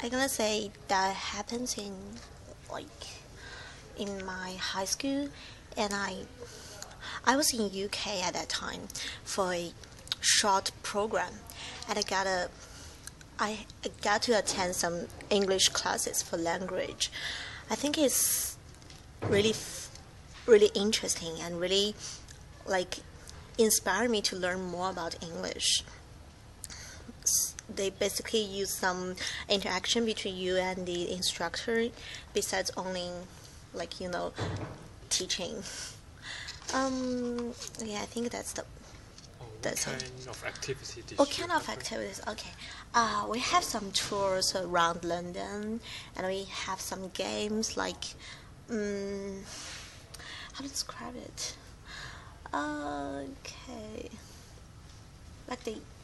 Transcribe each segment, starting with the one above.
I'm gonna say that happens in like in my high school, and I was in UK at that time for a short program, and I got to attend some English classes for language. I think it's really really interesting and really like inspired me to learn more about English. They basically use some interaction between you and the instructor besides only like teaching. Yeah, I think that's the Oh, what that's kind it. of activity did What you kind of have? activities? Okay. We have some tours around London, and we have some games like, how to describe it? Okay. Like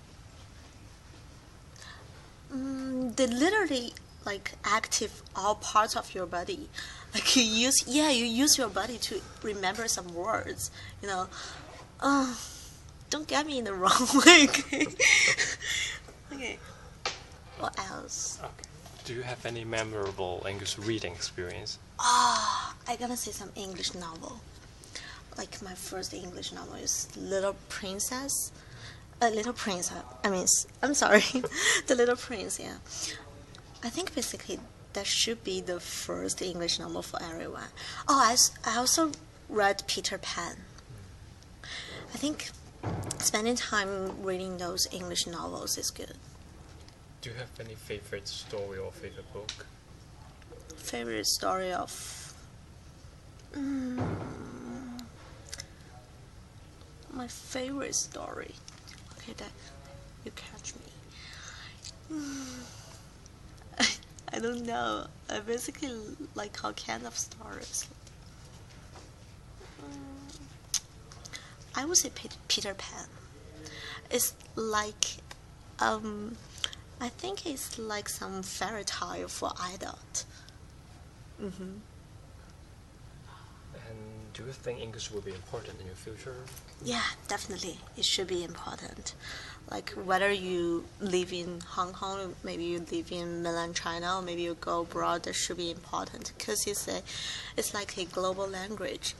they literally like active all parts of your body. Like you use your body to remember some words. You know. Uh, don't get me in the wrong way. Okay. Okay. What else? Okay. Do you have any memorable English reading experience? I gotta say some English novel. Like my first English novel is Little Princess. Little Prince. I mean, I'm sorry, The Little Prince. Yeah. I think basically that should be the first English novel for everyone. Oh, I also read Peter Pan. I think spending time reading those English novels is good. Do you have any favorite story or favorite book? Favorite story of my favorite story. Okay, that you catch me. I don't know. I basically like all kind of stories. I would say Peter Pan. It's like, I think it's like some fairy tale for adult. And do you think English will be important in your future? Yeah, definitely. It should be important. Like whether you live in Hong Kong, maybe you live in mainland China, or maybe you go abroad, that should be important because it's like a global language.